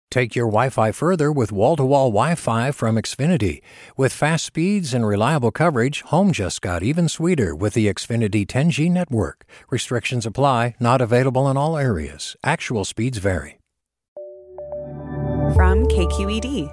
Take your Wi-Fi further with wall-to-wall Wi-Fi from Xfinity. With fast speeds and reliable coverage, home just got even sweeter with the Xfinity 10G network. Restrictions apply, not available in all areas. Actual speeds vary. From KQED.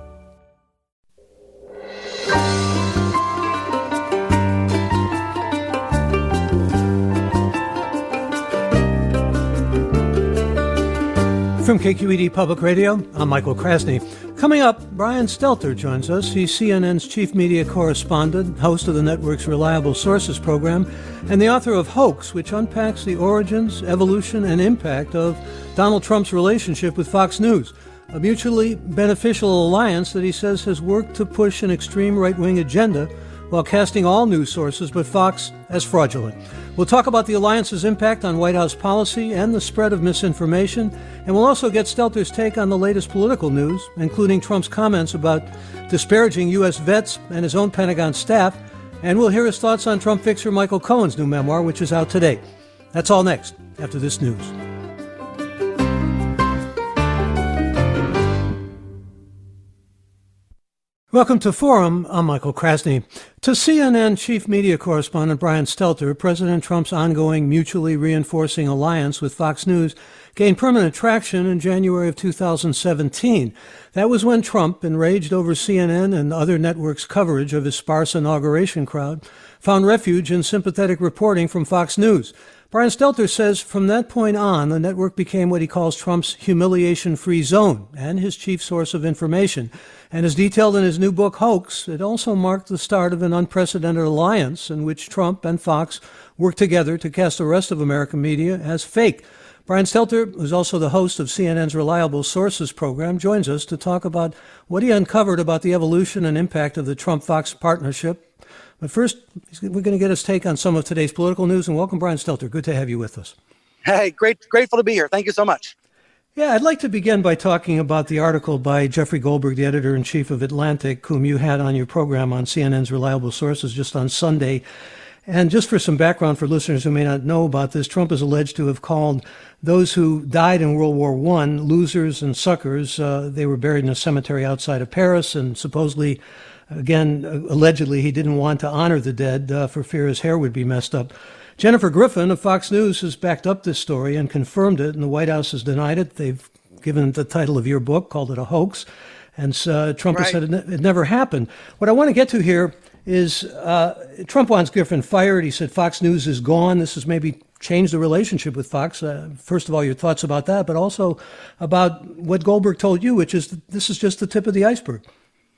From KQED Public Radio, I'm Michael Krasny. Coming up, Brian Stelter joins us. He's CNN's chief media correspondent, host of the network's Reliable Sources program, and the author of Hoax, which unpacks the origins, evolution, and impact of Donald Trump's relationship with Fox News, a mutually beneficial alliance that he says has worked to push an extreme right-wing agenda while casting all news sources but Fox as fraudulent. We'll talk about the alliance's impact on White House policy and the spread of misinformation, and we'll also get Stelter's take on the latest political news, including Trump's comments about disparaging U.S. vets and his own Pentagon staff, and we'll hear his thoughts on Trump fixer Michael Cohen's new memoir, which is out today. That's all next, after this news. Welcome to Forum. I'm Michael Krasny. To CNN chief media correspondent Brian Stelter, President Trump's ongoing mutually reinforcing alliance with Fox News gained permanent traction in January of 2017. That was when Trump, enraged over CNN and other networks' coverage of his sparse inauguration crowd, found refuge in sympathetic reporting from Fox News. Brian Stelter says from that point on, the network became what he calls Trump's humiliation-free zone and his chief source of information. And as detailed in his new book, Hoax, it also marked the start of an unprecedented alliance in which Trump and Fox worked together to cast the rest of American media as fake. Brian Stelter, who's also the host of CNN's Reliable Sources program, joins us to talk about what he uncovered about the evolution and impact of the Trump-Fox partnership. But first, we're going to get his take on some of today's political news. And welcome, Brian Stelter. Good to have you with us. Hey, grateful to be here. Thank you so much. Yeah, I'd like to begin by talking about the article by Jeffrey Goldberg, the editor-in-chief of Atlantic, whom you had on your program on CNN's Reliable Sources just on Sunday. And just for some background for listeners who may not know about this, Trump is alleged to have called those who died in World War I losers and suckers. They were buried in a cemetery outside of Paris, and supposedly, again, allegedly, he didn't want to honor the dead for fear his hair would be messed up. Jennifer Griffin of Fox News has backed up this story and confirmed it, and the White House has denied it. They've given it the title of your book, called it a hoax, and Trump has said it never happened. What I want to get to here is Trump wants Griffin fired. He said Fox News is gone. This has maybe changed the relationship with Fox. First of all, your thoughts about that, but also about what Goldberg told you, which is this is just the tip of the iceberg.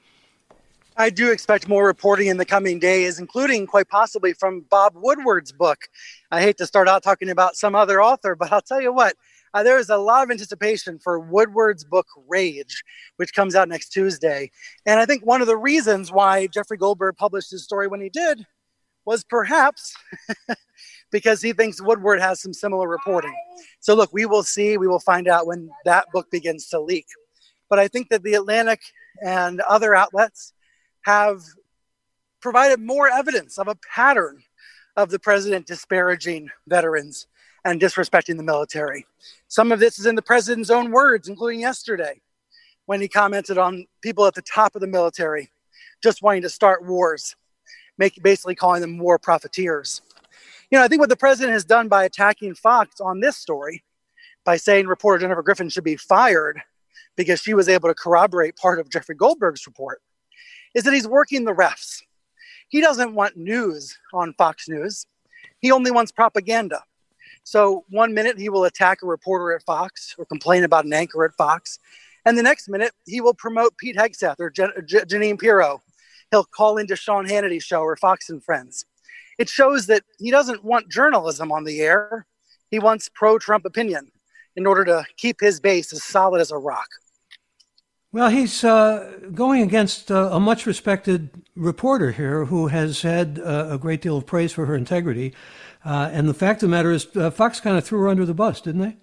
I do expect more reporting in the coming days, including quite possibly from Bob Woodward's book. I hate to start out talking about some other author, but I'll tell you what, there is a lot of anticipation for Woodward's book, Rage, which comes out next Tuesday. And I think one of the reasons why Jeffrey Goldberg published his story when he did was perhaps because he thinks Woodward has some similar reporting. So look, we will see, we will find out when that book begins to leak. But I think that the Atlantic and other outlets have provided more evidence of a pattern of the president disparaging veterans and disrespecting the military. Some of this is in the president's own words, including yesterday, when he commented on people at the top of the military just wanting to start wars, basically calling them war profiteers. You know, I think what the president has done by attacking Fox on this story, by saying reporter Jennifer Griffin should be fired because she was able to corroborate part of Jeffrey Goldberg's report, is that he's working the refs. He doesn't want news on Fox News. He only wants propaganda. So one minute he will attack a reporter at Fox or complain about an anchor at Fox. And the next minute he will promote Pete Hegseth or Jeanine Pirro. He'll call into Sean Hannity's show or Fox and Friends. It shows that he doesn't want journalism on the air. He wants pro-Trump opinion in order to keep his base as solid as a rock. Well, he's going against a much-respected reporter here who has had a great deal of praise for her integrity. And the fact of the matter is Fox kind of threw her under the bus, didn't they?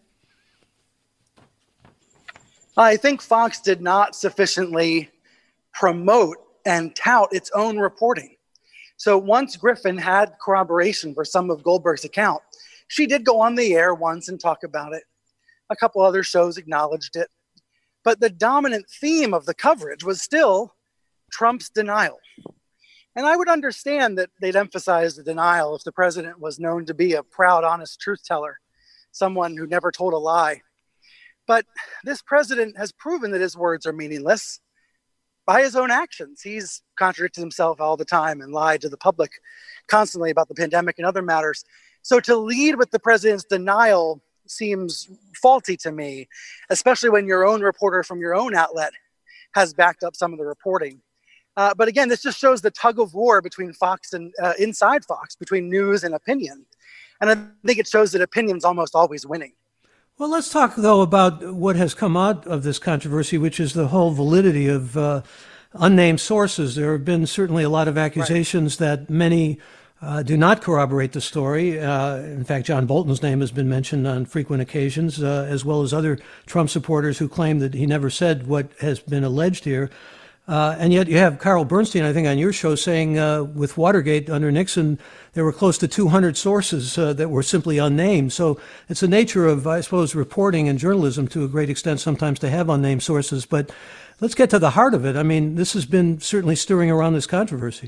I think Fox did not sufficiently promote and tout its own reporting. So once Griffin had corroboration for some of Goldberg's account, she did go on the air once and talk about it. A couple other shows acknowledged it. But the dominant theme of the coverage was still Trump's denial. And I would understand that they'd emphasize the denial if the president was known to be a proud, honest truth teller, someone who never told a lie. But this president has proven that his words are meaningless by his own actions. He's contradicted himself all the time and lied to the public constantly about the pandemic and other matters. So to lead with the president's denial seems faulty to me, especially when your own reporter from your own outlet has backed up some of the reporting. But again, this just shows the tug of war between Fox and inside Fox, between news and opinion. And I think it shows that opinion's almost always winning. Well, let's talk, though, about what has come out of this controversy, which is the whole validity of unnamed sources. There have been certainly a lot of accusations that many do not corroborate the story. In fact, John Bolton's name has been mentioned on frequent occasions, as well as other Trump supporters who claim that he never said what has been alleged here. And yet you have Carl Bernstein, I think, on your show saying with Watergate under Nixon, there were close to 200 sources that were simply unnamed. So it's the nature of, I suppose, reporting and journalism to a great extent sometimes to have unnamed sources. But let's get to the heart of it. I mean, this has been certainly stirring around this controversy.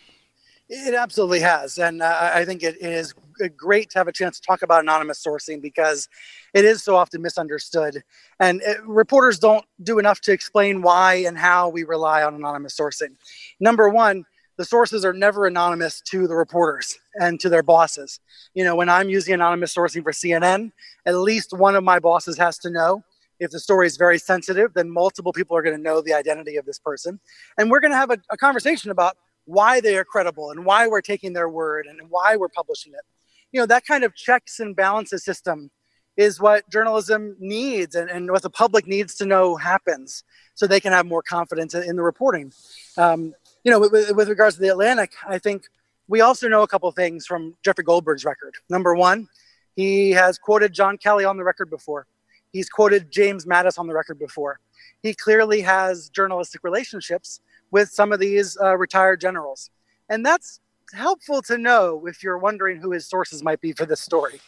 It absolutely has. And I think it is great to have a chance to talk about anonymous sourcing because it is so often misunderstood. And reporters don't do enough to explain why and how we rely on anonymous sourcing. Number one, the sources are never anonymous to the reporters and to their bosses. You know, when I'm using anonymous sourcing for CNN, at least one of my bosses has to know. If the story is very sensitive, then multiple people are going to know the identity of this person. And we're going to have a conversation about why they are credible and why we're taking their word and why we're publishing it. You know, that kind of checks and balances system is what journalism needs and what the public needs to know happens so they can have more confidence in the reporting. You know, with regards to The Atlantic, I think we also know a couple of things from Jeffrey Goldberg's record. Number one, he has quoted John Kelly on the record before. He's quoted James Mattis on the record before. He clearly has journalistic relationships with some of these retired generals. And that's helpful to know if you're wondering who his sources might be for this story.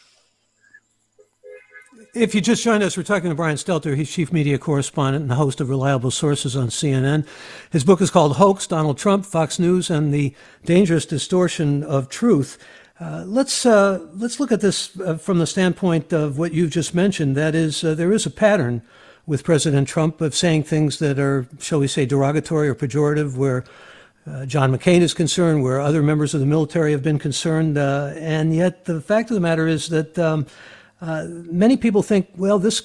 If you just joined us, we're talking to Brian Stelter. He's chief media correspondent and the host of Reliable Sources on CNN. His book is called Hoax, Donald Trump, Fox News, and the Dangerous Distortion of Truth. Let's look at this from the standpoint of what you've just mentioned. That is, there is a pattern with President Trump of saying things that are, shall we say, derogatory or pejorative, where John McCain is concerned, where other members of the military have been concerned. And yet the fact of the matter is that many people think, well, this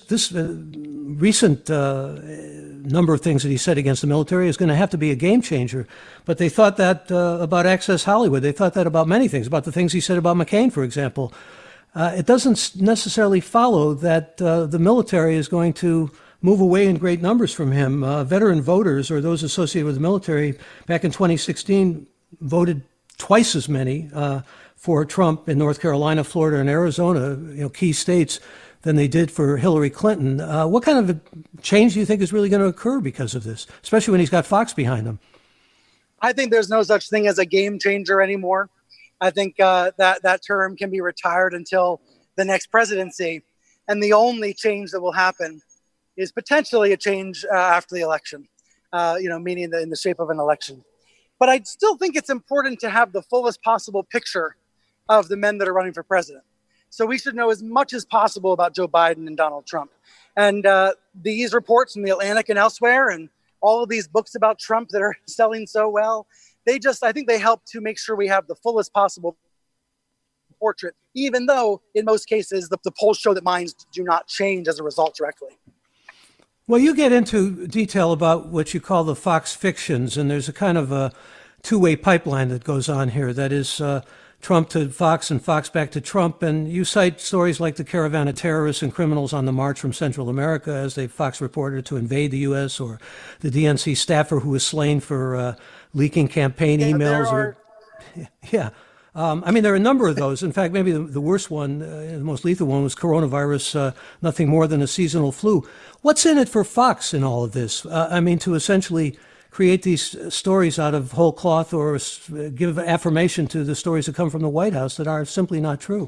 recent number of things that he said against the military is going to have to be a game changer. But they thought that about Access Hollywood. They thought that about many things, about the things he said about McCain, for example. It doesn't necessarily follow that the military is going to move away in great numbers from him. Veteran voters, or those associated with the military, back in 2016 voted twice as many for Trump in North Carolina, Florida, and Arizona, you know, key states, than they did for Hillary Clinton. What kind of a change do you think is really going to occur because of this, especially when he's got Fox behind him? I think there's no such thing as a game changer anymore. I think that term can be retired until the next presidency. And the only change that will happen is potentially a change after the election, meaning in the shape of an election. But I still think it's important to have the fullest possible picture of the men that are running for president. So we should know as much as possible about Joe Biden and Donald Trump. And these reports from The Atlantic and elsewhere, and all of these books about Trump that are selling so well, I think they help to make sure we have the fullest possible portrait, even though in most cases the polls show that minds do not change as a result directly. Well, you get into detail about what you call the Fox fictions, and there's a kind of a two-way pipeline that goes on here. That is Trump to Fox and Fox back to Trump. And you cite stories like the caravan of terrorists and criminals on the march from Central America as they Fox reported to invade the U.S., or the DNC staffer who was slain for leaking campaign emails. Yeah. I mean, there are a number of those. In fact, maybe the worst one, the most lethal one, was coronavirus, nothing more than a seasonal flu. What's in it for Fox in all of this? I mean, to essentially create these stories out of whole cloth, or give affirmation to the stories that come from the White House that are simply not true.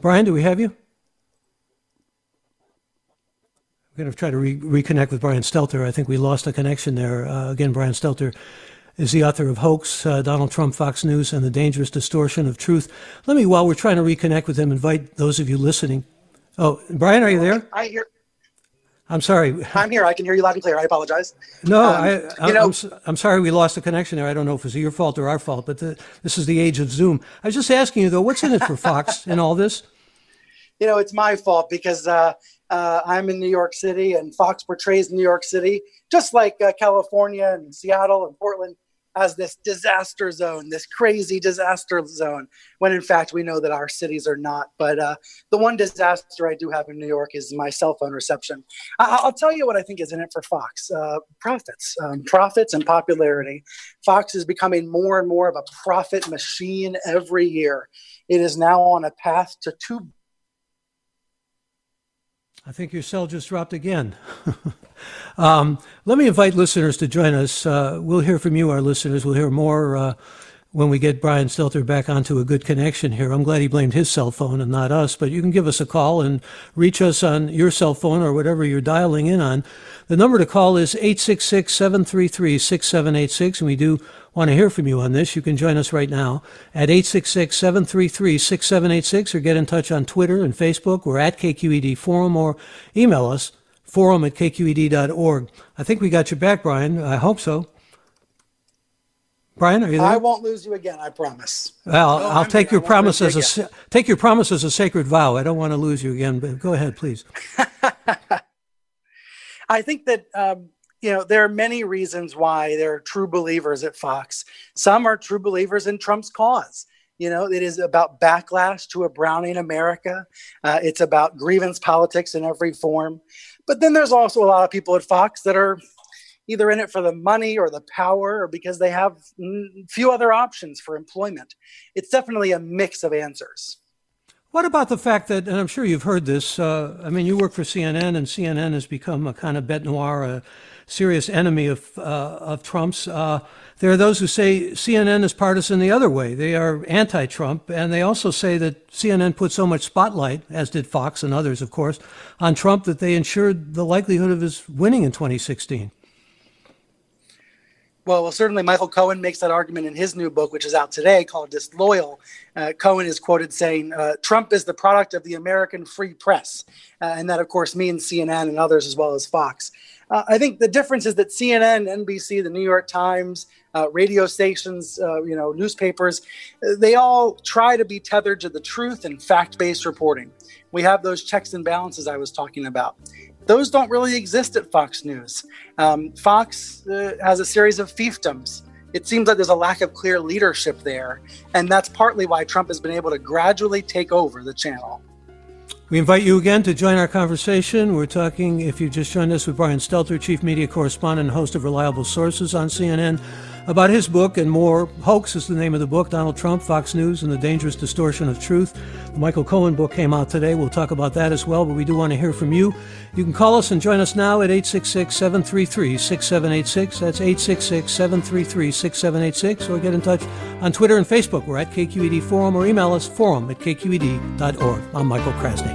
Brian, do we have you? We're going to try to reconnect with Brian Stelter. I think we lost a connection there. Again, Brian Stelter is the author of Hoax, Donald Trump, Fox News, and the Dangerous Distortion of Truth. Let me, while we're trying to reconnect with him, invite those of you listening. Oh, Brian, are you there? I hear. I'm sorry. I'm here. I can hear you loud and clear. I apologize. No, I'm sorry we lost the connection there. I don't know if it's your fault or our fault, but this is the age of Zoom. I was just asking you, though, what's in it for Fox in all this? It's my fault because I'm in New York City, and Fox portrays New York City, just like California and Seattle and Portland, as this disaster zone, this crazy disaster zone, when in fact we know that our cities are not. But the one disaster I do have in New York is my cell phone reception. I'll tell you what I think is in it for Fox. Profits and popularity. Fox is becoming more and more of a profit machine every year. It is now on a path to $2 I think your cell just dropped again. Let me invite listeners to join us. We'll hear from you, our listeners. We'll hear more when we get Brian Stelter back onto a good connection here. I'm glad he blamed his cell phone and not us, but you can give us a call and reach us on your cell phone or whatever you're dialing in on. The number to call is 866-733-6786, and we do want to hear from you on this. You can join us right now at 866-733-6786 or get in touch on Twitter and Facebook. We're at KQED Forum, or email us, forum@kqed.org. I think we got you back, Brian. I hope so. Brian, are you there? I won't lose you again, I promise. Well, I'll take your promise as a sacred vow. I don't want to lose you again, but go ahead, please. I think that there are many reasons why there are true believers at Fox. Some are true believers in Trump's cause. It is about backlash to a Browning America. It's about grievance politics in every form. But then there's also a lot of people at Fox that are either in it for the money or the power, or because they have few other options for employment. It's definitely a mix of answers. What about the fact that, and I'm sure you've heard this, you work for CNN, and CNN has become a kind of bête noire, a serious enemy of Trump's. There are those who say CNN is partisan the other way. They are anti-Trump, and they also say that CNN put so much spotlight, as did Fox and others, of course, on Trump that they ensured the likelihood of his winning in 2016. Well, certainly Michael Cohen makes that argument in his new book, which is out today, called Disloyal. Cohen is quoted saying, Trump is the product of the American free press. And that, of course, means CNN and others as well as Fox. I think the difference is that CNN, NBC, the New York Times, radio stations, newspapers, they all try to be tethered to the truth and fact-based reporting. We have those checks and balances I was talking about. Those don't really exist at Fox News. Fox has a series of fiefdoms. It seems like there's a lack of clear leadership there, and that's partly why Trump has been able to gradually take over the channel. We invite you again to join our conversation. We're talking, if you just joined us, with Brian Stelter, chief media correspondent and host of Reliable Sources on CNN, about his book and more. Hoax is the name of the book, Donald Trump, Fox News, and the Dangerous Distortion of Truth. The Michael Cohen book came out today. We'll talk about that as well, but we do want to hear from you. You can call us and join us now at 866-733-6786. That's 866-733-6786. Or get in touch on Twitter and Facebook. We're at KQED Forum, or email us, forum@kqed.org. I'm Michael Krasny.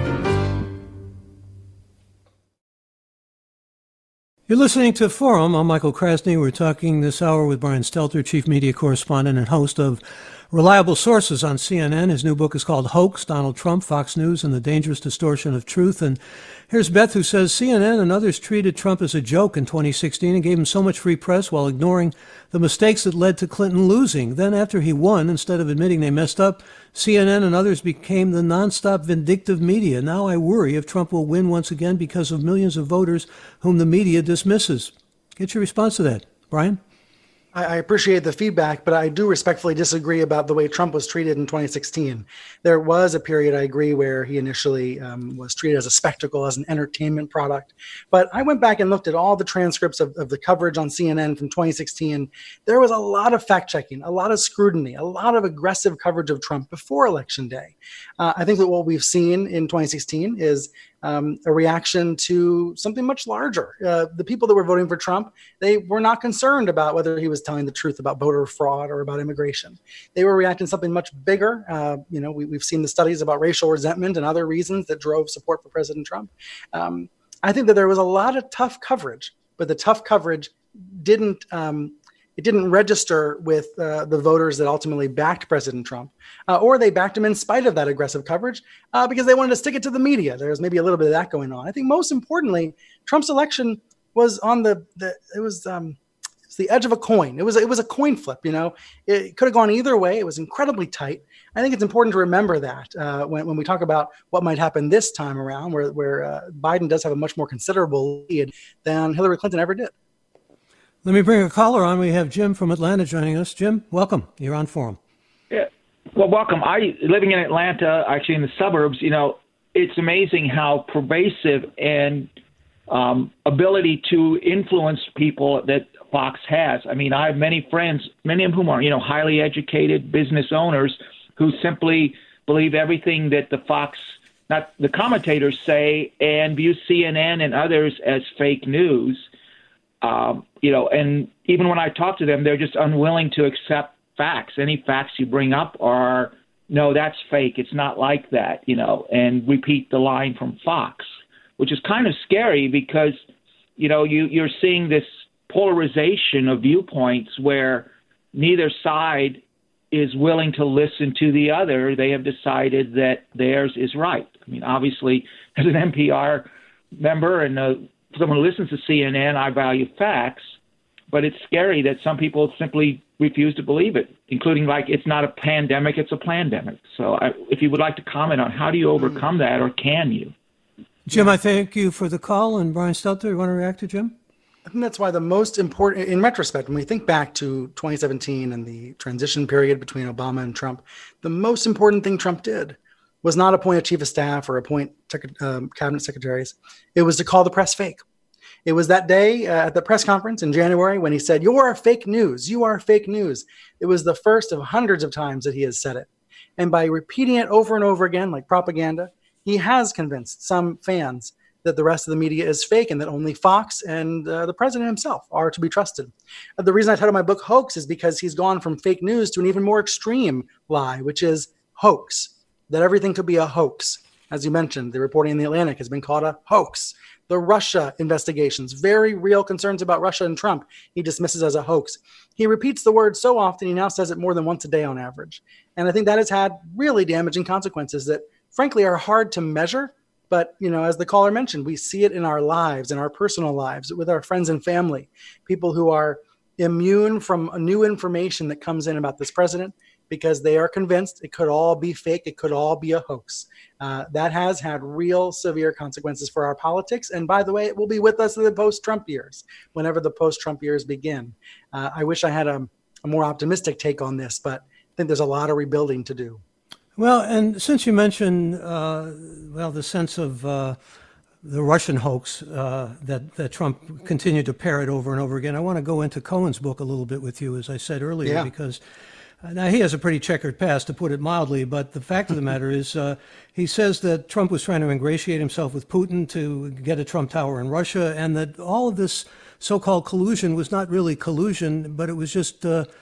You're listening to Forum. I'm Michael Krasny. We're talking this hour with Brian Stelter, chief media correspondent and host of Reliable Sources on CNN. His new book is called Hoax, Donald Trump, Fox News, and the Dangerous Distortion of Truth. And here's Beth, who says CNN and others treated Trump as a joke in 2016 and gave him so much free press while ignoring the mistakes that led to Clinton losing. Then after he won, instead of admitting they messed up, CNN and others became the nonstop vindictive media. Now I worry if Trump will win once again because of millions of voters whom the media dismisses. Get your response to that, Brian. I appreciate the feedback, but I do respectfully disagree about the way Trump was treated in 2016. There was a period, I agree, where he initially was treated as a spectacle, as an entertainment product. But I went back and looked at all the transcripts of the coverage on CNN from 2016. There was a lot of fact-checking, a lot of scrutiny, a lot of aggressive coverage of Trump before Election Day. I think that what we've seen in 2016 is a reaction to something much larger. The people that were voting for Trump, they were not concerned about whether he was telling the truth about voter fraud or about immigration. They were reacting to something much bigger. We've seen the studies about racial resentment and other reasons that drove support for President Trump. I think that there was a lot of tough coverage, but the tough coverage didn't register with the voters that ultimately backed President Trump, or they backed him in spite of that aggressive coverage because they wanted to stick it to the media. There's maybe a little bit of that going on. I think most importantly, Trump's election was on it's the edge of a coin. It was a coin flip. It could have gone either way. It was incredibly tight. I think it's important to remember that when we talk about what might happen this time around, where Biden does have a much more considerable lead than Hillary Clinton ever did. Let me bring a caller on. We have Jim from Atlanta joining us. Jim, welcome. You're on Forum. Yeah, well, welcome. Living in Atlanta, actually in the suburbs, it's amazing how pervasive and ability to influence people that Fox has. I mean, I have many friends, many of whom are, highly educated business owners who simply believe everything that the commentators say and view CNN and others as fake news. And even when I talk to them, they're just unwilling to accept facts. Any facts you bring up are, no, that's fake. It's not like that, and repeat the line from Fox, which is kind of scary because, you're seeing this polarization of viewpoints where neither side is willing to listen to the other. They have decided that theirs is right. I mean, obviously, as an NPR member and someone who listens to CNN, I value facts, but it's scary that some people simply refuse to believe it, including it's not a pandemic, it's a plandemic. So if you would like to comment on how do you overcome that, or can you? Jim, I thank you for the call. And Brian Stelter, you want to react to Jim? I think that's why the most important, in retrospect, when we think back to 2017 and the transition period between Obama and Trump, the most important thing Trump did was not appoint a chief of staff or appoint cabinet secretaries. It was to call the press fake. It was that day at the press conference in January when he said, "You are fake news. You are fake news." It was the first of hundreds of times that he has said it. And by repeating it over and over again, like propaganda, he has convinced some fans that the rest of the media is fake and that only Fox and the president himself are to be trusted. The reason I titled my book Hoax is because he's gone from fake news to an even more extreme lie, which is hoax, that everything could be a hoax. As you mentioned, the reporting in The Atlantic has been called a hoax. The Russia investigations, very real concerns about Russia and Trump, he dismisses as a hoax. He repeats the word so often, he now says it more than once a day on average. And I think that has had really damaging consequences that, frankly, are hard to measure. But, as the caller mentioned, we see it in our lives, in our personal lives, with our friends and family, people who are immune from new information that comes in about this president because they are convinced it could all be fake, it could all be a hoax. That has had real severe consequences for our politics. And by the way, it will be with us in the post-Trump years, whenever the post-Trump years begin. I wish I had a more optimistic take on this, but I think there's a lot of rebuilding to do. Well, and since you mentioned, the sense of the Russian hoax that Trump continued to parrot over and over again, I want to go into Cohen's book a little bit with you, as I said earlier, because now he has a pretty checkered past, to put it mildly, but the fact of the matter is he says that Trump was trying to ingratiate himself with Putin to get a Trump Tower in Russia, and that all of this so-called collusion was not really collusion, but it was just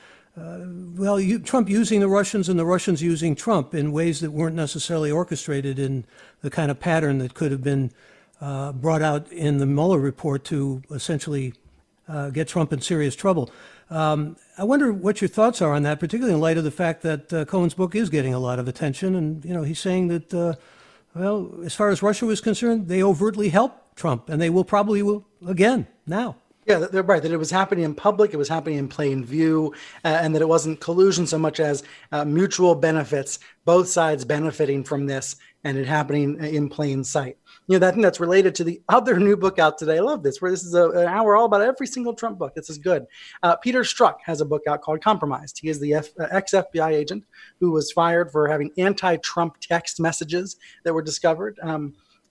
Trump using the Russians and the Russians using Trump in ways that weren't necessarily orchestrated in the kind of pattern that could have been brought out in the Mueller report to essentially get Trump in serious trouble. I wonder what your thoughts are on that, particularly in light of the fact that Cohen's book is getting a lot of attention. And, he's saying that, as far as Russia was concerned, they overtly helped Trump, and they will again now. Yeah, they're right, that it was happening in public, it was happening in plain view, and that it wasn't collusion so much as mutual benefits, both sides benefiting from this, and it happening in plain sight. I think that's related to the other new book out today. I love this, where this is an hour all about every single Trump book. This is good. Peter Strzok has a book out called Compromised. He is the ex-FBI agent who was fired for having anti-Trump text messages that were discovered.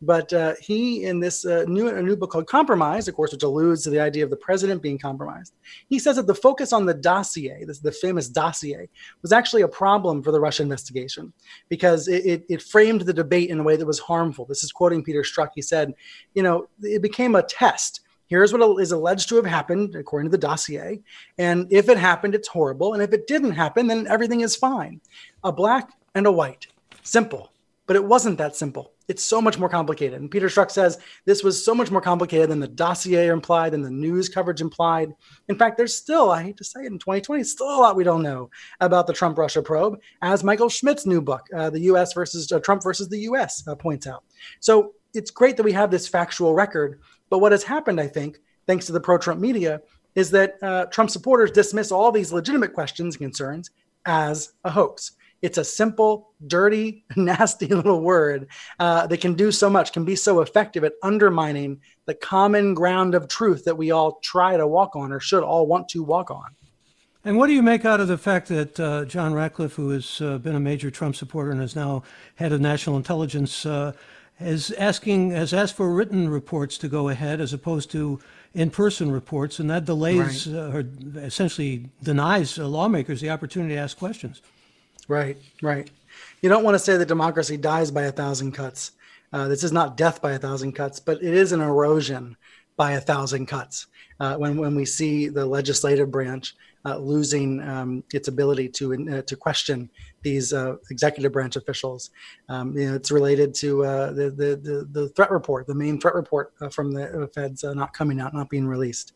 But he, in this new book called Compromise, of course, which alludes to the idea of the president being compromised, he says that the focus on the dossier, the famous dossier, was actually a problem for the Russia investigation because it framed the debate in a way that was harmful. This is quoting Peter Strzok. He said, it became a test. Here's what is alleged to have happened, according to the dossier. And if it happened, it's horrible. And if it didn't happen, then everything is fine. A black and a white. Simple. But it wasn't that simple. It's so much more complicated. And Peter Strzok says this was so much more complicated than the dossier implied, than the news coverage implied. In fact, there's still, I hate to say it, in 2020, still a lot we don't know about the Trump-Russia probe, as Michael Schmidt's new book, the U.S. versus Trump versus the U.S. Points out. So it's great that we have this factual record. But what has happened, I think, thanks to the pro-Trump media, is that Trump supporters dismiss all these legitimate questions and concerns as a hoax. It's a simple, dirty, nasty little word that can do so much, can be so effective at undermining the common ground of truth that we all try to walk on or should all want to walk on. And what do you make out of the fact that John Ratcliffe, who has been a major Trump supporter and is now head of national intelligence, has asked for written reports to go ahead as opposed to in-person reports, and that delays or essentially denies lawmakers the opportunity to ask questions. Right. You don't want to say that democracy dies by 1,000 cuts. This is not death by 1,000 cuts, but it is an erosion by 1,000 cuts when we see the legislative branch losing its ability to question these executive branch officials. It's related to the threat report, the main threat report from the feds not coming out, not being released.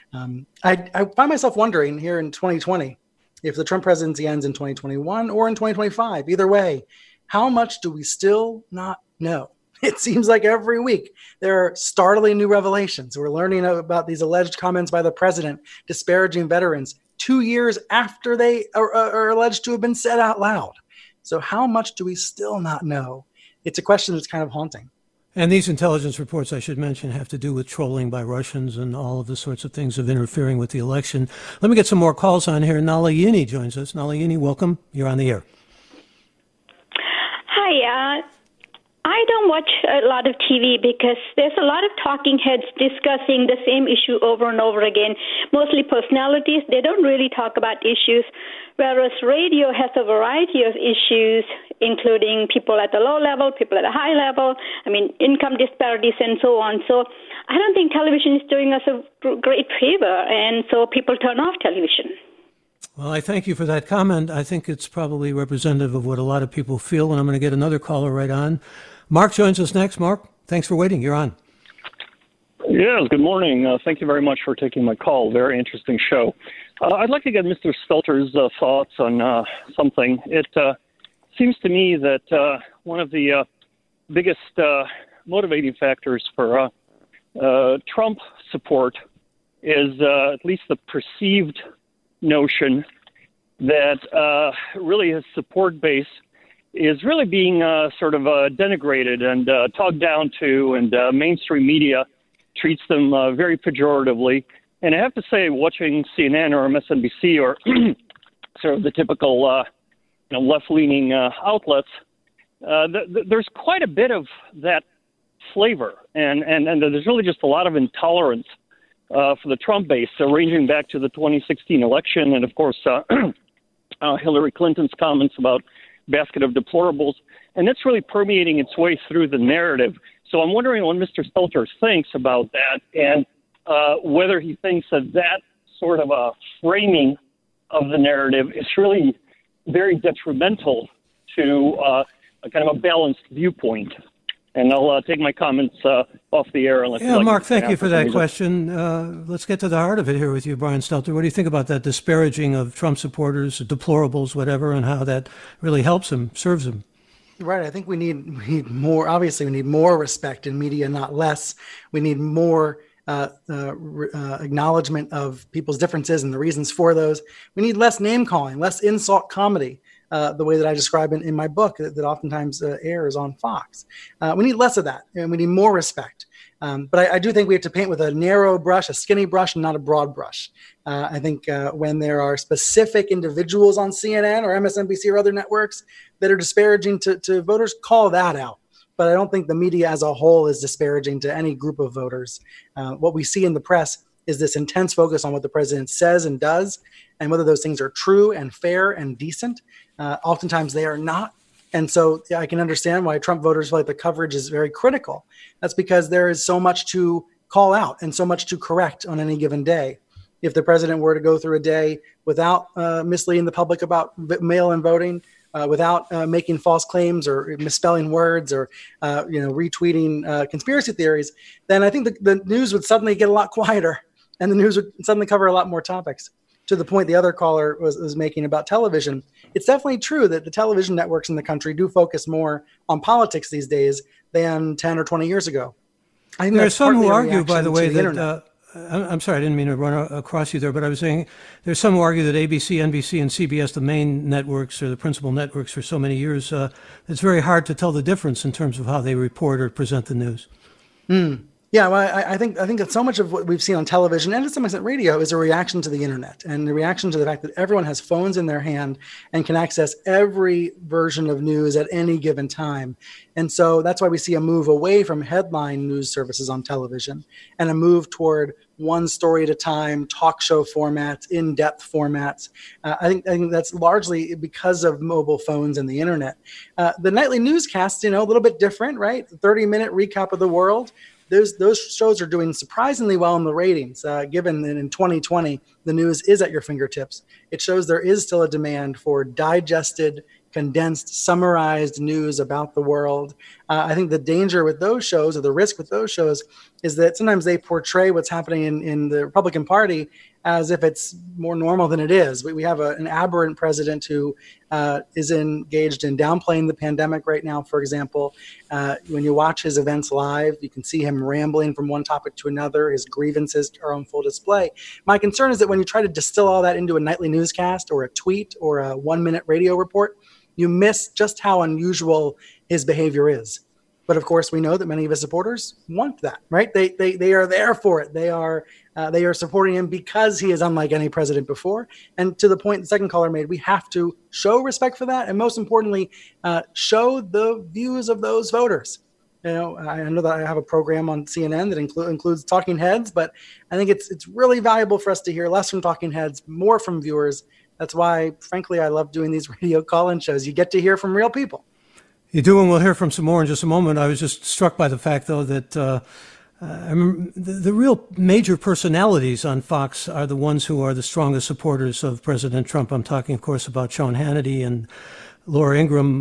I find myself wondering here in 2020, if the Trump presidency ends in 2021 or in 2025, either way, how much do we still not know? It seems like every week there are startling new revelations. We're learning about these alleged comments by the president disparaging veterans 2 years after they are alleged to have been said out loud. So how much do we still not know? It's a question that's kind of haunting. And these intelligence reports, I should mention, have to do with trolling by Russians and all of the sorts of things of interfering with the election. Let me get some more calls on here. Nala Yini joins us. Nala Yini, welcome. You're on the air. Hi. I don't watch a lot of TV because there's a lot of talking heads discussing the same issue over and over again, mostly personalities. They don't really talk about issues, whereas radio has a variety of issues, including people at the low level, people at the high level, income disparities and so on. So I don't think television is doing us a great favor, and so people turn off television. Well, I thank you for that comment. I think it's probably representative of what a lot of people feel, and I'm going to get another caller right on. Mark joins us next. Mark, thanks for waiting. You're on. Yes, good morning. Thank you very much for taking my call. Very interesting show. I'd like to get Mr. Stelter's thoughts on something. It seems to me that one of the biggest motivating factors for Trump support is at least the perceived notion that really his support base is really being denigrated and talked down to, and mainstream media treats them very pejoratively. And I have to say, watching CNN or MSNBC or sort of the typical left-leaning outlets, there's quite a bit of that flavor, and there's really just a lot of intolerance for the Trump base, ranging back to the 2016 election, and of course Hillary Clinton's comments about basket of deplorables, and that's really permeating its way through the narrative. So I'm wondering what Mr. Stelter thinks about that, and whether he thinks that sort of a framing of the narrative is really very detrimental to a kind of a balanced viewpoint. And I'll take my comments off the air. Mark, thank you for that question. Let's get to the heart of it here with you, Brian Stelter. What do you think about that disparaging of Trump supporters, deplorables, whatever, and how that really helps him, serves him? Right. I think we need more. Obviously, we need more respect in media, not less. We need more acknowledgement of people's differences and the reasons for those. We need less name calling, less insult comedy. The way that I describe in my book that oftentimes airs on Fox. We need less of that, and we need more respect. But I do think we have to paint with a narrow brush, a skinny brush, and not a broad brush. I think when there are specific individuals on CNN or MSNBC or other networks that are disparaging to voters, call that out. but I don't think the media as a whole is disparaging to any group of voters. What we see in the press is this intense focus on what the president says and does, and whether those things are true and fair and decent. Oftentimes they are not. And so I can understand why Trump voters feel like the coverage is very critical. That's because there is so much to call out and so much to correct on any given day. If the president were to go through a day without misleading the public about mail-in voting, without making false claims or misspelling words or retweeting conspiracy theories, then I think the news would suddenly get a lot quieter and the news would suddenly cover a lot more topics. To the point the other caller was making about television, it's definitely true that the television networks in the country do focus more on politics these days than 10 or 20 years ago. I think there are some who argue, by the way, that I'm sorry, I didn't mean to run across you there, but I was saying there's some who argue that ABC, NBC, and CBS, the main networks or the principal networks for so many years, it's very hard to tell the difference in terms of how they report or present the news. Yeah, well, I think that so much of what we've seen on television and to some extent radio is a reaction to the internet and the reaction to the fact that everyone has phones in their hand and can access every version of news at any given time. And so that's why we see a move away from headline news services on television and a move toward one story at a time, talk show formats, in-depth formats. I think that's largely because of mobile phones and the internet. The nightly newscasts, a little bit different, right? 30-minute recap of the world. Those shows are doing surprisingly well in the ratings, given that in 2020, the news is at your fingertips. It shows there is still a demand for digested, condensed, summarized news about the world. I think the danger with those shows, or the risk with those shows, is that sometimes they portray what's happening in the Republican Party as if it's more normal than it is. We have an aberrant president who is engaged in downplaying the pandemic right now, for example. When you watch his events live, you can see him rambling from one topic to another. His grievances are on full display. My concern is that when you try to distill all that into a nightly newscast or a tweet or a 1-minute radio report, you miss just how unusual his behavior is. But of course, we know that many of his supporters want that, right? They are there for it. They are supporting him because he is unlike any president before. And to the point the second caller made, we have to show respect for that, and most importantly, show the views of those voters. I know that I have a program on CNN that includes talking heads, but I think it's really valuable for us to hear less from talking heads, more from viewers. That's why, frankly, I love doing these radio call-in shows. You get to hear from real people. You do, and we'll hear from some more in just a moment. I was just struck by the fact, though, that I remember the real major personalities on Fox are the ones who are the strongest supporters of President Trump. I'm talking, of course, about Sean Hannity and Laura Ingraham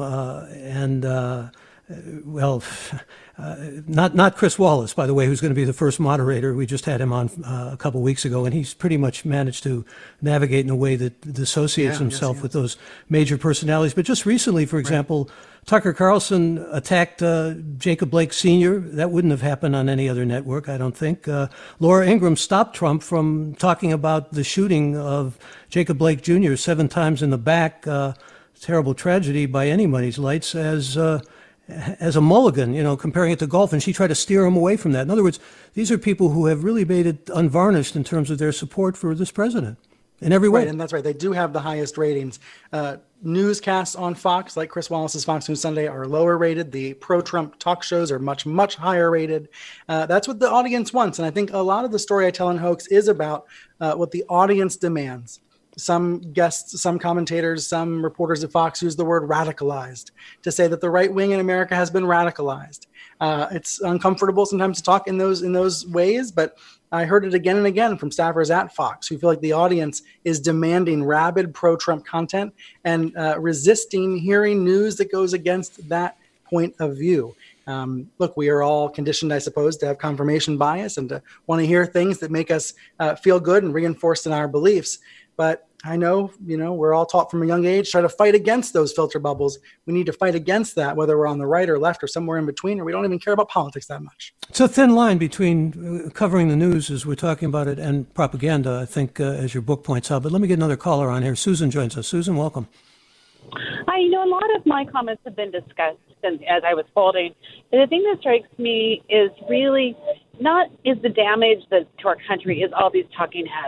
not Chris Wallace, by the way, who's going to be the first moderator. We just had him on a couple of weeks ago, and he's pretty much managed to navigate in a way that associates himself with those major personalities. But just recently, for example, Tucker Carlson attacked Jacob Blake Sr. That wouldn't have happened on any other network, I don't think. Laura Ingraham stopped Trump from talking about the shooting of Jacob Blake Jr. 7 times in the back, terrible tragedy by anybody's lights, as a mulligan, comparing it to golf, and she tried to steer him away from that. In other words, these are people who have really made it unvarnished in terms of their support for this president in every way. Right, and that's right. They do have the highest ratings. Newscasts on Fox, like Chris Wallace's Fox News Sunday, are lower rated. The pro-Trump talk shows are much, much higher rated. That's what the audience wants, and I think a lot of the story I tell in Hoax is about what the audience demands. Some guests, some commentators, some reporters at Fox use the word radicalized to say that the right wing in America has been radicalized. It's uncomfortable sometimes to talk in those ways, but I heard it again and again from staffers at Fox who feel like the audience is demanding rabid pro-Trump content and resisting hearing news that goes against that point of view. Look, we are all conditioned, I suppose, to have confirmation bias and to want to hear things that make us feel good and reinforced in our beliefs. But I know, we're all taught from a young age, try to fight against those filter bubbles. We need to fight against that, whether we're on the right or left or somewhere in between, or we don't even care about politics that much. It's a thin line between covering the news as we're talking about it and propaganda, I think, as your book points out. But let me get another caller on here. Susan joins us. Susan, welcome. Hi, a lot of my comments have been discussed as I was folding. And the thing that strikes me is really not is the damage that to our country is all these talking heads.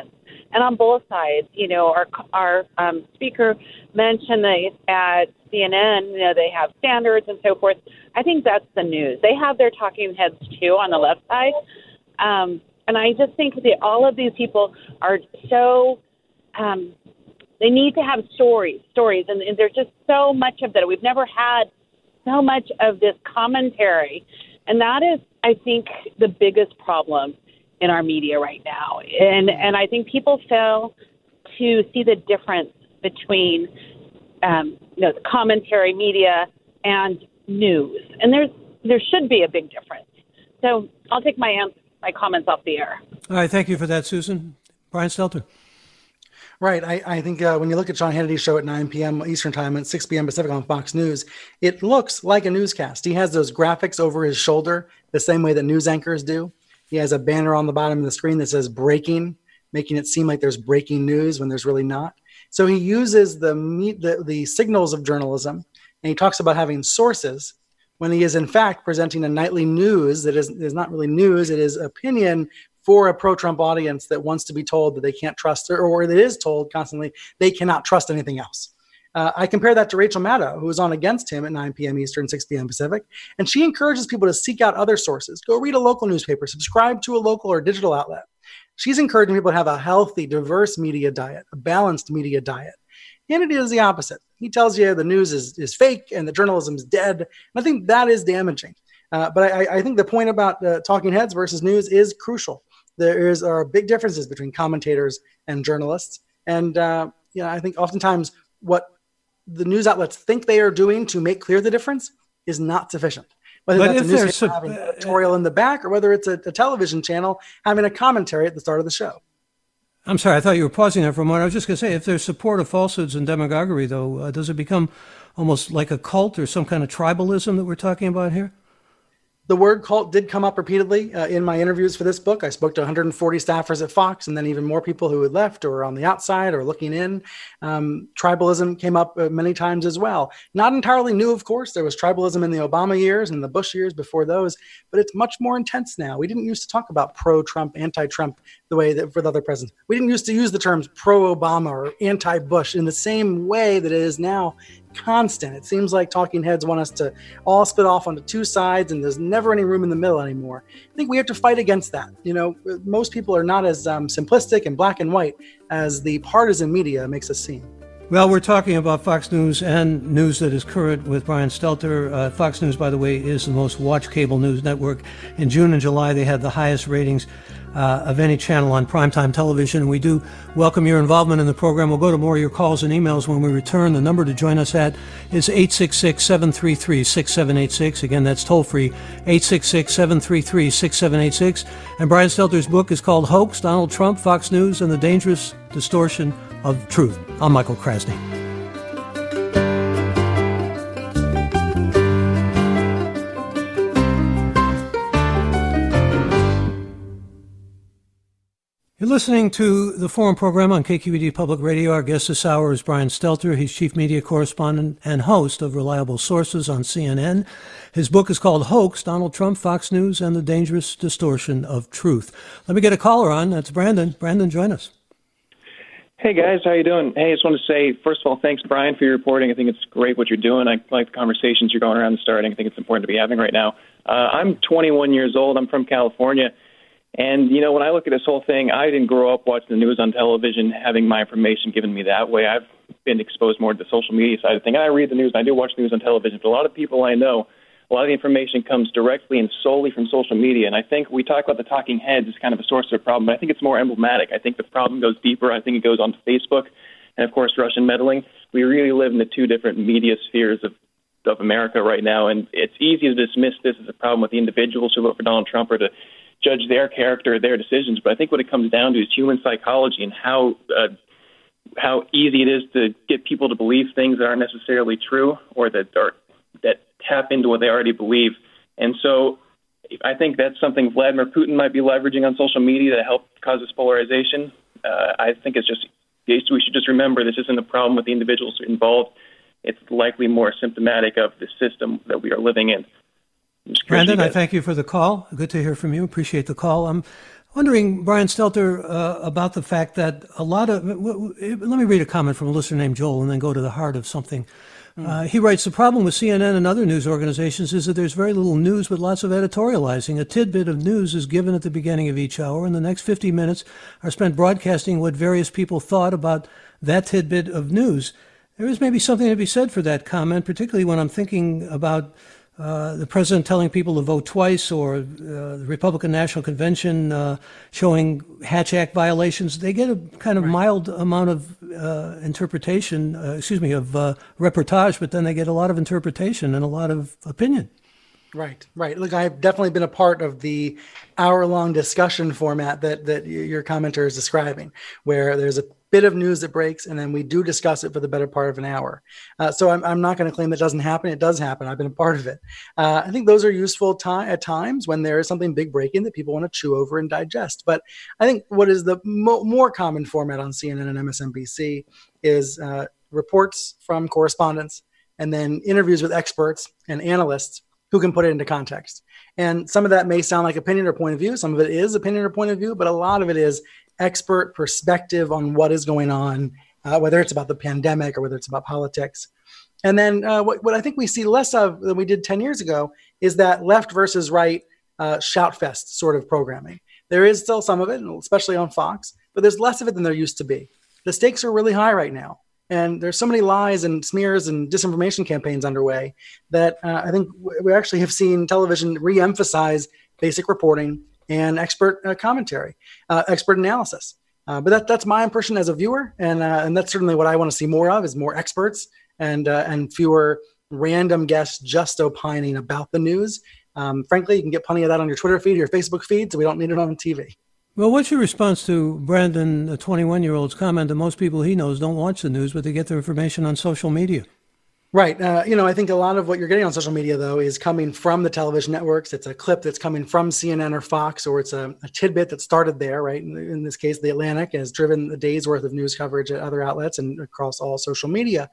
And on both sides, our speaker mentioned that at CNN, they have standards and so forth. I think that's the news. They have their talking heads, too, on the left side. And I just think that all of these people are so they need to have stories, and there's just so much of that. We've never had so much of this commentary, and that is, I think, the biggest problem in our media right now. And I think people fail to see the difference between the commentary media and news, and there should be a big difference. So I'll take my comments off the air. All right, thank you for that, Susan. Brian Stelter. Right. I think when you look at Sean Hannity's show at 9 p.m. Eastern Time and 6 p.m. Pacific on Fox News, it looks like a newscast. He has those graphics over his shoulder the same way that news anchors do. He has a banner on the bottom of the screen that says breaking, making it seem like there's breaking news when there's really not. So he uses the signals of journalism, and he talks about having sources when he is, in fact, presenting a nightly news that is not really news. It is opinion for a pro-Trump audience that wants to be told that they can't trust, or that is told constantly they cannot trust anything else. I compare that to Rachel Maddow, who was on against him at 9 p.m. Eastern, 6 p.m. Pacific, and she encourages people to seek out other sources. Go read a local newspaper, subscribe to a local or digital outlet. She's encouraging people to have a healthy, diverse media diet, a balanced media diet. Hannity is the opposite. He tells you the news is fake and the journalism is dead. And I think that is damaging. But I think the point about talking heads versus news is crucial. There are big differences between commentators and journalists. And I think oftentimes what the news outlets think they are doing to make clear the difference is not sufficient. Whether that's a newspaper having an editorial in the back or whether it's a television channel having a commentary at the start of the show. I'm sorry, I thought you were pausing there for a moment. I was just going to say, if there's support of falsehoods and demagoguery, though, does it become almost like a cult or some kind of tribalism that we're talking about here? The word cult did come up repeatedly in my interviews for this book. I spoke to 140 staffers at Fox and then even more people who had left or were on the outside or looking in. Tribalism came up many times as well. Not entirely new, of course. There was tribalism in the Obama years and the Bush years before those, but it's much more intense now. We didn't used to talk about pro-Trump, anti-Trump the way that for the other presidents. We didn't used to use the terms pro-Obama or anti-Bush in the same way that it is now. Constant. It seems like talking heads want us to all split off onto two sides and there's never any room in the middle anymore. I think we have to fight against that. Most people are not as simplistic and black and white as the partisan media makes us seem. Well, we're talking about Fox News and news that is current with Brian Stelter. Fox News, by the way, is the most watched cable news network. In June and July, they had the highest ratings of any channel on primetime television. And we do welcome your involvement in the program. We'll go to more of your calls and emails when we return. The number to join us at is 866-733-6786. Again, that's toll-free, 866-733-6786. And Brian Stelter's book is called Hoax, Donald Trump, Fox News, and the Dangerous Distortion of Truth. I'm Michael Krasny. You're listening to the Forum program on KQED Public Radio. Our guest this hour is Brian Stelter. He's chief media correspondent and host of Reliable Sources on CNN. His book is called Hoax, Donald Trump, Fox News, and the Dangerous Distortion of Truth. Let me get a caller on. That's Brandon. Brandon, join us. Hey, guys. How you doing? Hey, I just want to say, first of all, thanks, Brian, for your reporting. I think it's great what you're doing. I like the conversations you're going around and starting. I think it's important to be having right now. I'm 21 years old. I'm from California. And, when I look at this whole thing, I didn't grow up watching the news on television, having my information given me that way. I've been exposed more to the social media side of things. And I read the news, and I do watch the news on television. But a lot of people I know, a lot of the information comes directly and solely from social media. And I think we talk about the talking heads as kind of a source of the problem, but I think it's more emblematic. I think the problem goes deeper. I think it goes on to Facebook and, of course, Russian meddling. We really live in the two different media spheres of America right now. And it's easy to dismiss this as a problem with the individuals who vote for Donald Trump or to judge their character, their decisions. But I think what it comes down to is human psychology and how easy it is to get people to believe things that aren't necessarily true or that tap into what they already believe. And so I think that's something Vladimir Putin might be leveraging on social media to help cause this polarization. I think we should just remember this isn't a problem with the individuals involved. It's likely more symptomatic of the system that we are living in. Brandon, I thank you for the call. Good to hear from you. Appreciate the call. I Wondering, Brian Stelter, about the fact that a lot of, let me read a comment from a listener named Joel and then go to the heart of something. He writes, the problem with CNN and other news organizations is that there's very little news but lots of editorializing. A tidbit of news is given at the beginning of each hour, and the next 50 minutes are spent broadcasting what various people thought about that tidbit of news. There is maybe something to be said for that comment, particularly when I'm thinking about the president telling people to vote twice, or the Republican National Convention showing Hatch Act violations. They get a kind of mild amount of reportage, but then they get a lot of interpretation and a lot of opinion. Right. Look, I've definitely been a part of the hour-long discussion format that your commenter is describing, where there's a bit of news that breaks, and then we do discuss it for the better part of an hour. So I'm not going to claim that doesn't happen. It does happen. I've been a part of it. I think those are useful at times when there is something big breaking that people want to chew over and digest. But I think what is the more common format on CNN and MSNBC is reports from correspondents and then interviews with experts and analysts who can put it into context. And some of that may sound like opinion or point of view. Some of it is opinion or point of view, but a lot of it is expert perspective on what is going on, whether it's about the pandemic or whether it's about politics. And then what I think we see less of than we did 10 years ago is that left versus right shout fest sort of programming. There is still some of it, especially on Fox, but there's less of it than there used to be. The stakes are really high right now. And there's so many lies and smears and disinformation campaigns underway that I think we actually have seen television re-emphasize basic reporting and expert commentary, expert analysis. But that's my impression as a viewer, and that's certainly what I want to see more of, is more experts and fewer random guests just opining about the news. Frankly, you can get plenty of that on your Twitter feed or your Facebook feed, so we don't need it on TV. Well, what's your response to Brandon, a 21-year-old's comment that most people he knows don't watch the news, but they get their information on social media? Right. I think a lot of what you're getting on social media, though, is coming from the television networks. It's a clip that's coming from CNN or Fox, or it's a tidbit that started there, right? In this case, The Atlantic has driven a day's worth of news coverage at other outlets and across all social media.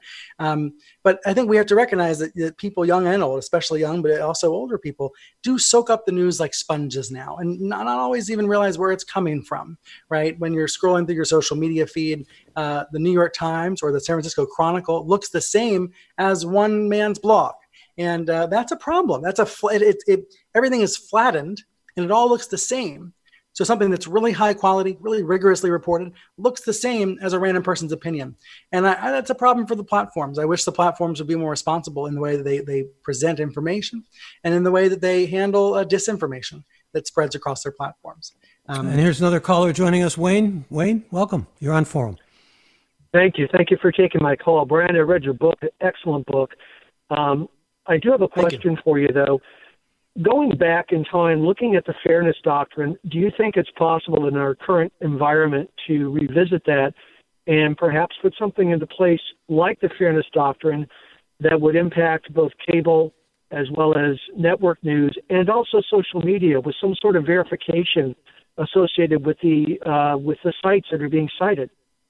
But I think we have to recognize that people, young and old, especially young, but also older people, do soak up the news like sponges now and not always even realize where it's coming from, right? When you're scrolling through your social media feed, the New York Times or the San Francisco Chronicle looks the same as one man's blog. And that's a problem. Everything is flattened and it all looks the same. So something that's really high quality, really rigorously reported, looks the same as a random person's opinion. And that's a problem for the platforms. I wish the platforms would be more responsible in the way that they present information and in the way that they handle disinformation that spreads across their platforms. And here's another caller joining us, Wayne. Wayne, welcome. You're on Forum. Thank you. Thank you for taking my call. Brian, I read your book, excellent book. I do have a question for you, though. Going back in time, looking at the fairness doctrine, do you think it's possible in our current environment to revisit that and perhaps put something into place like the fairness doctrine that would impact both cable as well as network news and also social media with some sort of verification associated with the sites that are being cited?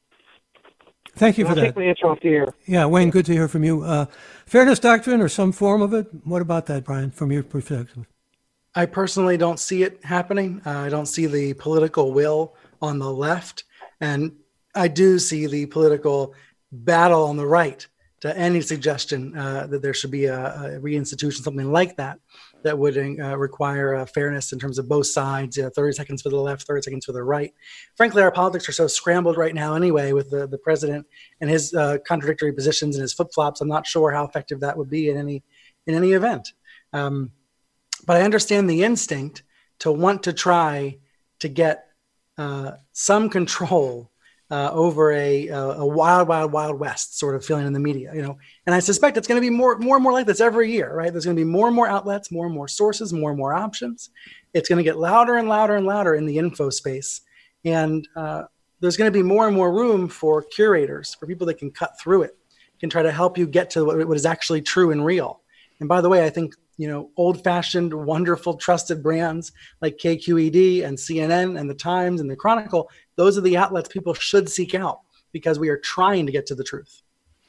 Thank you for I'll that. Take my answer off the air. Yeah, Wayne, good to hear from you. Fairness doctrine or some form of it? What about that, Brian, from your perspective? I personally don't see it happening. I don't see the political will on the left. And I do see the political battle on the right to any suggestion that there should be a reinstitution, something like that, that would require fairness in terms of both sides, 30 seconds for the left, 30 seconds for the right. Frankly, our politics are so scrambled right now anyway with the president and his contradictory positions and his flip-flops. I'm not sure how effective that would be in any event. But I understand the instinct to want to try to get some control over a wild, wild, wild west sort of feeling in the media, and I suspect it's going to be more and more like this every year, right? There's going to be more and more outlets, more and more sources, more and more options. It's going to get louder and louder and louder in the info space. And there's going to be more and more room for curators, for people that can cut through it, can try to help you get to what is actually true and real. And by the way, I think, old-fashioned, wonderful, trusted brands like KQED and CNN and the Times and the Chronicle, those are the outlets people should seek out because we are trying to get to the truth.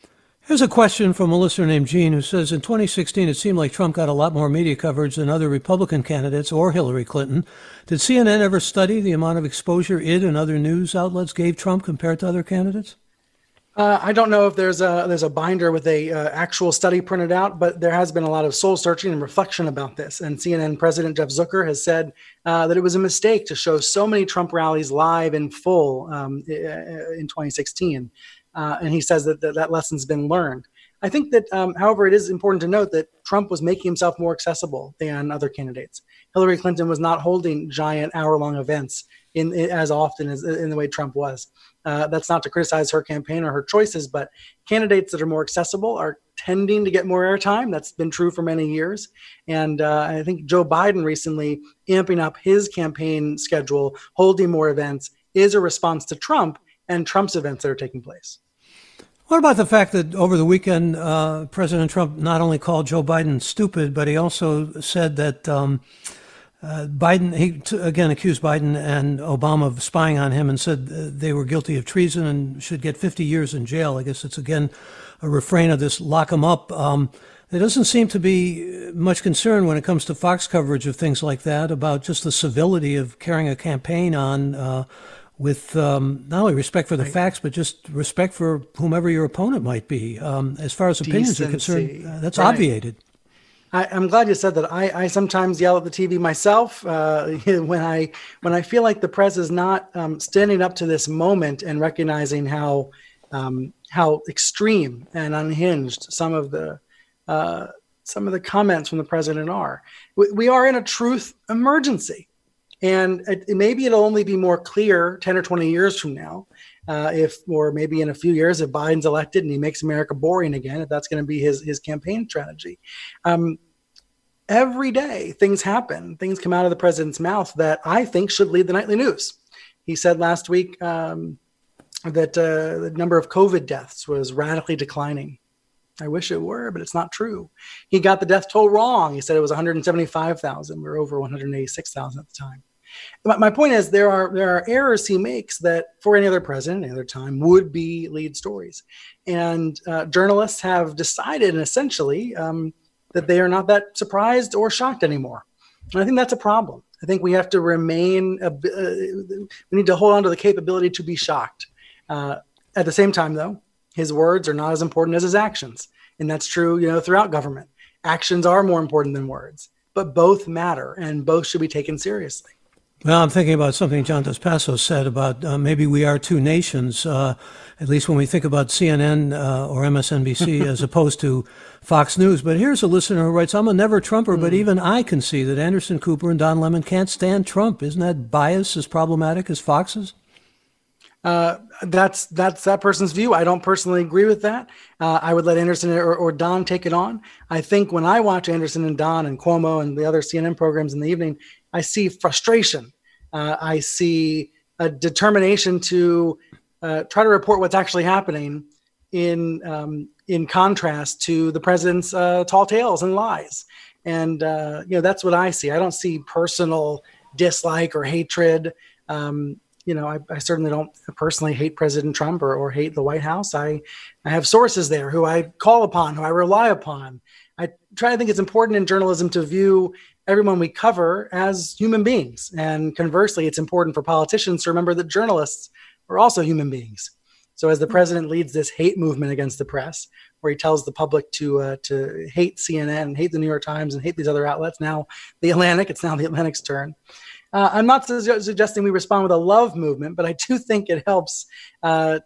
Here's a question from a listener named Gene who says, in 2016, it seemed like Trump got a lot more media coverage than other Republican candidates or Hillary Clinton. Did CNN ever study the amount of exposure it and other news outlets gave Trump compared to other candidates? I don't know if there's a binder with a actual study printed out, but there has been a lot of soul searching and reflection about this. And CNN President Jeff Zucker has said that it was a mistake to show so many Trump rallies live in full in 2016. And he says that lesson's been learned. I think that, however, it is important to note that Trump was making himself more accessible than other candidates. Hillary Clinton was not holding giant hour-long events as often as in the way Trump was. That's not to criticize her campaign or her choices, but candidates that are more accessible are tending to get more airtime. That's been true for many years. And I think Joe Biden recently amping up his campaign schedule, holding more events, is a response to Trump and Trump's events that are taking place. What about the fact that over the weekend, President Trump not only called Joe Biden stupid, but he also said that Biden, accused Biden and Obama of spying on him and said they were guilty of treason and should get 50 years in jail. I guess it's, again, a refrain of this lock them up. There doesn't seem to be much concern when it comes to Fox coverage of things like that about just the civility of carrying a campaign on with not only respect for the facts, but just respect for whomever your opponent might be. As far as opinions are concerned, that's obviated. I'm glad you said that. I sometimes yell at the TV myself when I feel like the press is not standing up to this moment and recognizing how extreme and unhinged some of the comments from the president are. We are in a truth emergency. And maybe it'll only be more clear 10 or 20 years from now, or maybe in a few years, if Biden's elected and he makes America boring again, if that's going to be his campaign strategy. Every day, things happen. Things come out of the president's mouth that I think should lead the nightly news. He said last week that the number of COVID deaths was radically declining. I wish it were, but it's not true. He got the death toll wrong. He said it was 175,000. We were over 186,000 at the time. My point is there are errors he makes that for any other president, any other time, would be lead stories. And journalists have decided, essentially, that they are not that surprised or shocked anymore. And I think that's a problem. I think we have to remain, we need to hold on to the capability to be shocked. At the same time, though, his words are not as important as his actions. And that's true, throughout government. Actions are more important than words, but both matter and both should be taken seriously. Well, I'm thinking about something John Dos Passos said about maybe we are two nations, at least when we think about CNN or MSNBC as opposed to Fox News. But here's a listener who writes, I'm a never Trumper, but even I can see that Anderson Cooper and Don Lemon can't stand Trump. Isn't that bias as problematic as Fox's? That's that person's view. I don't personally agree with that. I would let Anderson or Don take it on. I think when I watch Anderson and Don and Cuomo and the other CNN programs in the evening, I see frustration. I see a determination to try to report what's actually happening in contrast to the president's tall tales and lies. And, that's what I see. I don't see personal dislike or hatred. I certainly don't personally hate President Trump or hate the White House. I have sources there who I call upon, who I rely upon. I try to think it's important in journalism to view everyone we cover as human beings. And conversely, it's important for politicians to remember that journalists are also human beings. So as the president leads this hate movement against the press, where he tells the public to hate CNN, hate the New York Times, and hate these other outlets, now the Atlantic, it's now the Atlantic's turn. I'm not suggesting we respond with a love movement, but I do think it helps for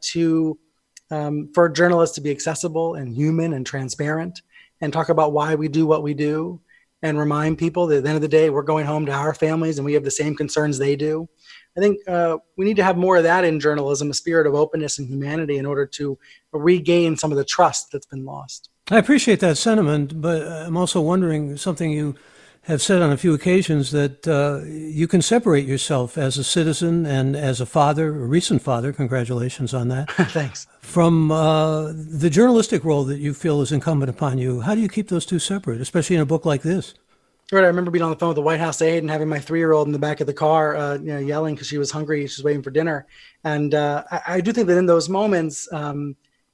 journalists to be accessible and human and transparent and talk about why we do what we do and remind people that at the end of the day, we're going home to our families and we have the same concerns they do. I think we need to have more of that in journalism, a spirit of openness and humanity in order to regain some of the trust that's been lost. I appreciate that sentiment, but I'm also wondering something you have said on a few occasions, that you can separate yourself as a citizen and as a father, a recent father, congratulations on that. Thanks. From the journalistic role that you feel is incumbent upon you. How do you keep those two separate, especially in a book like this? Right. I remember being on the phone with the White House aide and having my 3-year-old in the back of the car, yelling because she was hungry. She was waiting for dinner. And I do think that in those moments,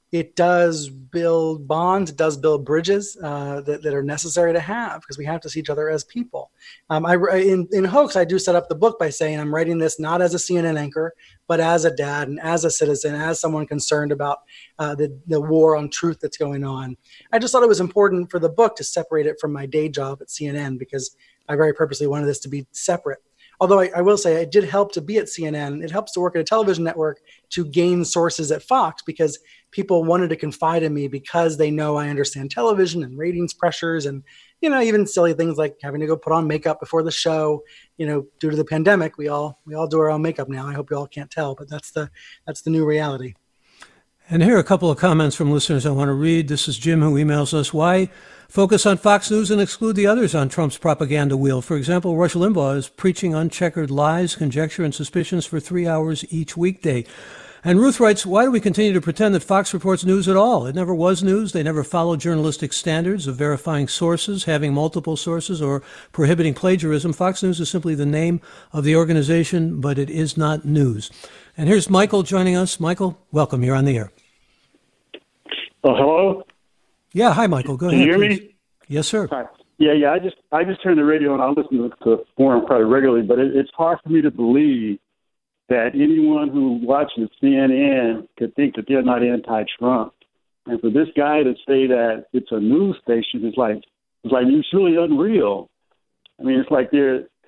it does build bonds, it does build bridges that are necessary to have, because we have to see each other as people. In Hoax, I do set up the book by saying I'm writing this not as a CNN anchor, but as a dad and as a citizen, as someone concerned about the war on truth that's going on. I just thought it was important for the book to separate it from my day job at CNN, because I very purposely wanted this to be separate. Although I will say it did help to be at CNN. It helps to work at a television network to gain sources at Fox, because people wanted to confide in me because they know I understand television and ratings pressures, and, even silly things like having to go put on makeup before the show. Due to the pandemic, we all do our own makeup now. I hope you all can't tell, but that's the new reality. And here are a couple of comments from listeners I want to read. This is Jim, who emails us, why focus on Fox News and exclude the others on Trump's propaganda wheel? For example, Rush Limbaugh is preaching uncheckered lies, conjecture, and suspicions for 3 hours each weekday. And Ruth writes, why do we continue to pretend that Fox reports news at all? It never was news. They never followed journalistic standards of verifying sources, having multiple sources, or prohibiting plagiarism. Fox News is simply the name of the organization, but it is not news. And here's Michael joining us. Michael, welcome. You're on the air. Oh, hello? Yeah, hi, Michael. Go ahead. Can you hear please. me? Yes, sir. Hi. Yeah. I just turned the radio on. I listen to Forum quite regularly, but it's hard for me to believe that anyone who watches CNN could think that they're not anti-Trump. And for this guy to say that it's a news station it's really unreal. I mean, it's like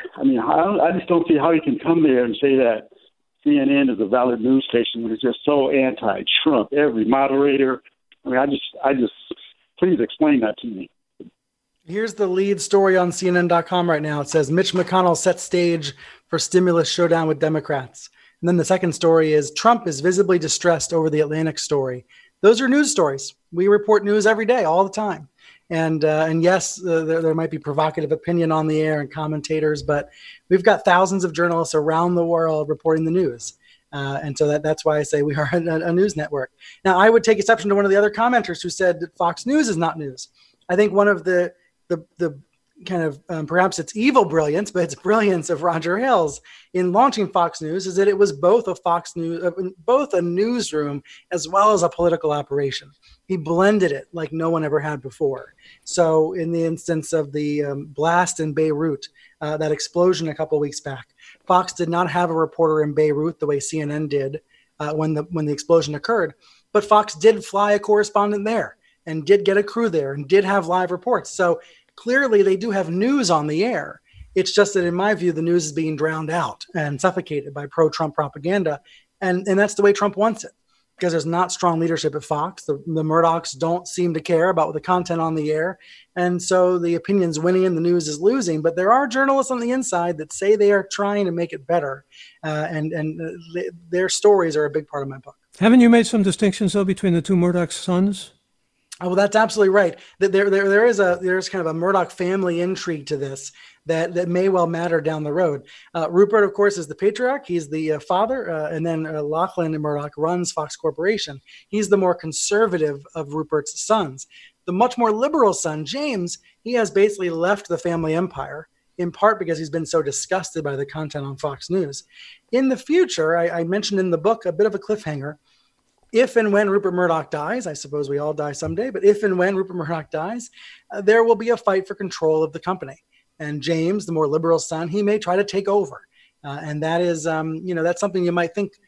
I just don't see how he can come there and say that CNN is a valid news station when it's just so anti-Trump. Every moderator. I mean, I just please explain that to me. Here's the lead story on CNN.com right now. It says Mitch McConnell sets stage for stimulus showdown with Democrats. And then the second story is Trump is visibly distressed over the Atlantic story. Those are news stories. We report news every day, all the time. And yes, there might be provocative opinion on the air and commentators, but we've got thousands of journalists around the world reporting the news. And so that's why I say we are a news network. Now, I would take exception to one of the other commenters who said that Fox News is not news. I think one of the kind of perhaps it's evil brilliance, but it's brilliance of Roger Ailes in launching Fox News is that it was both a newsroom as well as a political operation. He blended it like no one ever had before. So in the instance of the blast in Beirut, that explosion a couple of weeks back, Fox did not have a reporter in Beirut the way CNN did when the explosion occurred, but Fox did fly a correspondent there and did get a crew there and did have live reports. So clearly they do have news on the air. It's just that in my view, the news is being drowned out and suffocated by pro-Trump propaganda. And that's the way Trump wants it, because there's not strong leadership at Fox. The Murdochs don't seem to care about the content on the air. And so the opinion's winning and the news is losing. But there are journalists on the inside that say they are trying to make it better. And their stories are a big part of my book. Haven't you made some distinctions, though, between the two Murdoch sons? Oh, well, that's absolutely right. There's kind of a Murdoch family intrigue to this that may well matter down the road. Rupert, of course, is the patriarch. He's the father, and then Lachlan Murdoch runs Fox Corporation. He's the more conservative of Rupert's sons. The much more liberal son, James, he has basically left the family empire, in part because he's been so disgusted by the content on Fox News. In the future, I mentioned in the book a bit of a cliffhanger. If and when Rupert Murdoch dies, I suppose we all die someday, but if and when Rupert Murdoch dies, there will be a fight for control of the company. And James, the more liberal son, he may try to take over. And that is, that's something you might think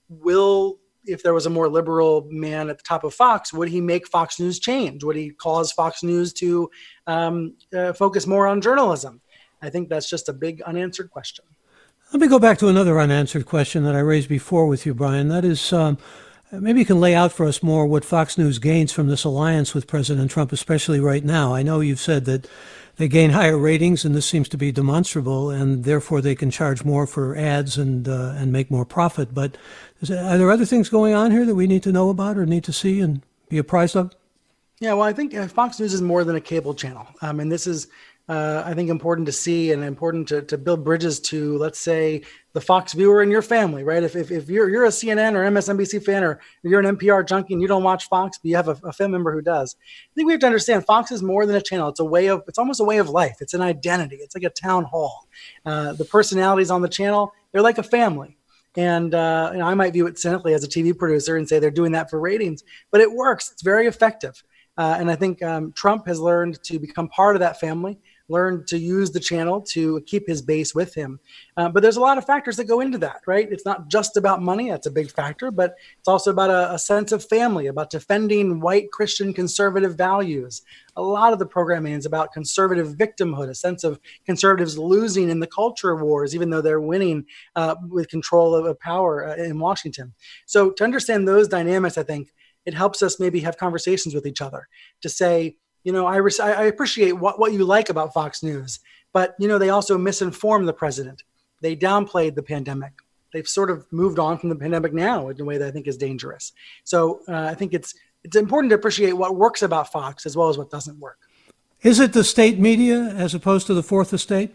if there was a more liberal man at the top of Fox, would he make Fox News change? Would he cause Fox News to focus more on journalism? I think that's just a big unanswered question. Let me go back to another unanswered question that I raised before with you, Brian. That is, maybe you can lay out for us more what Fox News gains from this alliance with President Trump, especially right now. I know you've said that they gain higher ratings, and this seems to be demonstrable, and therefore they can charge more for ads and make more profit. But are there other things going on here that we need to know about or need to see and be apprised of? Yeah, well, I think Fox News is more than a cable channel. And this is, I think, important to see and important to build bridges to, let's say, the Fox viewer in your family, right? If you're a CNN or MSNBC fan, or you're an NPR junkie and you don't watch Fox, but you have a family member who does, I think we have to understand Fox is more than a channel. It's almost a way of life. It's an identity. It's like a town hall. The personalities on the channel, they're like a family. And I might view it cynically as a TV producer and say they're doing that for ratings, but it works. It's very effective. And I think Trump has learned to become part of that family, learned to use the channel to keep his base with him. But there's a lot of factors that go into that, right? It's not just about money. That's a big factor, but it's also about a sense of family, about defending white Christian conservative values. A lot of the programming is about conservative victimhood, a sense of conservatives losing in the culture wars, even though they're winning with control of power in Washington. So to understand those dynamics, I think it helps us maybe have conversations with each other to say, I appreciate what you like about Fox News, but, they also misinformed the president. They downplayed the pandemic. They've sort of moved on from the pandemic now in a way that I think is dangerous. So I think it's important to appreciate what works about Fox as well as what doesn't work. Is it the state media as opposed to the fourth estate?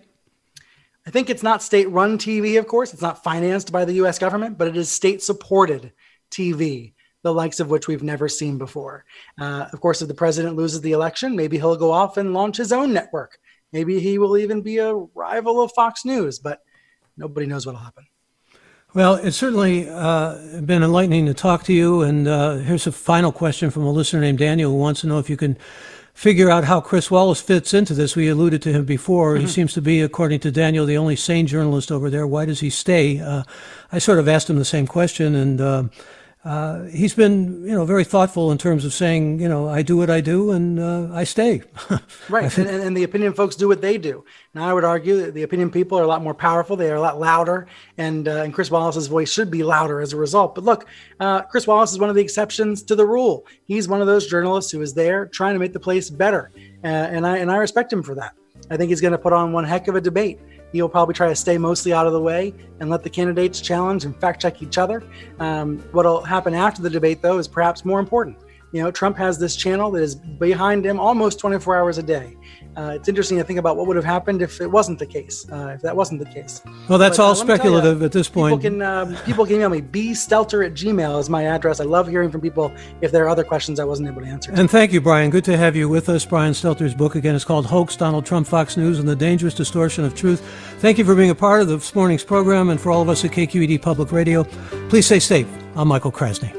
I think it's not state-run TV, of course. It's not financed by the U.S. government, but it is state-supported TV, the likes of which we've never seen before. Of course, if the president loses the election, maybe he'll go off and launch his own network. Maybe he will even be a rival of Fox News, but nobody knows what will happen. Well, it's certainly been enlightening to talk to you. And here's a final question from a listener named Daniel who wants to know if you can figure out how Chris Wallace fits into this. We alluded to him before. Mm-hmm. He seems to be, according to Daniel, the only sane journalist over there. Why does he stay? I sort of asked him the same question, and he's been, very thoughtful in terms of saying, I do what I do and I stay. Right. And the opinion folks do what they do. Now, I would argue that the opinion people are a lot more powerful. They are a lot louder. And Chris Wallace's voice should be louder as a result. But look, Chris Wallace is one of the exceptions to the rule. He's one of those journalists who is there trying to make the place better. And I respect him for that. I think he's going to put on one heck of a debate. He'll probably try to stay mostly out of the way and let the candidates challenge and fact check each other. What'll happen after the debate, though, is perhaps more important. Trump has this channel that is behind him almost 24 hours a day. It's interesting to think about what would have happened if it wasn't the case, if that wasn't the case. Well, that's all speculative at this point. People can email me. bstelter@gmail is my address. I love hearing from people if there are other questions I wasn't able to answer. And thank you, Brian. Good to have you with us. Brian Stelter's book, again, is called Hoax, Donald Trump, Fox News, and the Dangerous Distortion of Truth. Thank you for being a part of this morning's program, and for all of us at KQED Public Radio. Please stay safe. I'm Michael Krasny.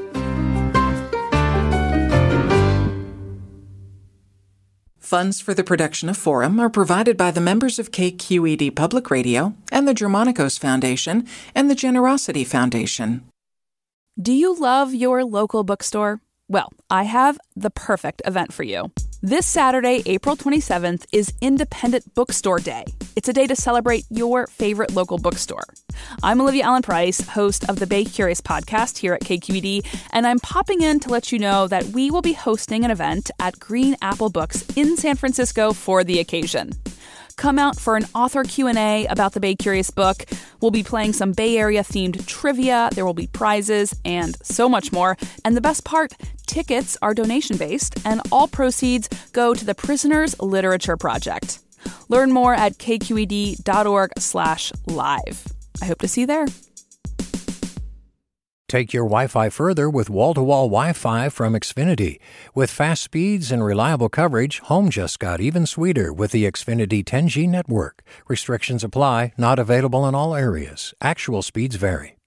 Funds for the production of Forum are provided by the members of KQED Public Radio and the Germanicos Foundation and the Generosity Foundation. Do you love your local bookstore? Well, I have the perfect event for you. This Saturday, April 27th, is Independent Bookstore Day. It's a day to celebrate your favorite local bookstore. I'm Olivia Allen Price, host of the Bay Curious podcast here at KQED, and I'm popping in to let you know that we will be hosting an event at Green Apple Books in San Francisco for the occasion. Come out for an author Q&A about the Bay Curious book. We'll be playing some Bay Area-themed trivia. There will be prizes and so much more. And the best part, tickets are donation-based, and all proceeds go to the Prisoners Literature Project. Learn more at kqed.org/live. I hope to see you there. Take your Wi-Fi further with wall-to-wall Wi-Fi from Xfinity. With fast speeds and reliable coverage, home just got even sweeter with the Xfinity 10G network. Restrictions apply, not available in all areas. Actual speeds vary.